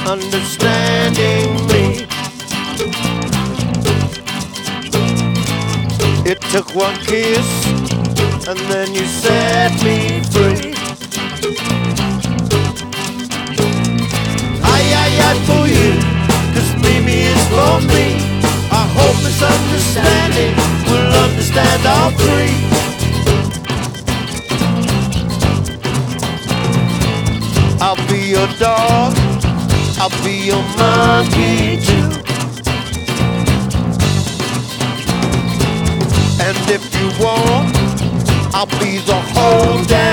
understanding me. It took one kiss and then you set me free. I for you, 'cause Mimi is for me. I hope this understanding will understand all three. I'll be your dog, I'll be your monkey too. And if you want, I'll be the whole damn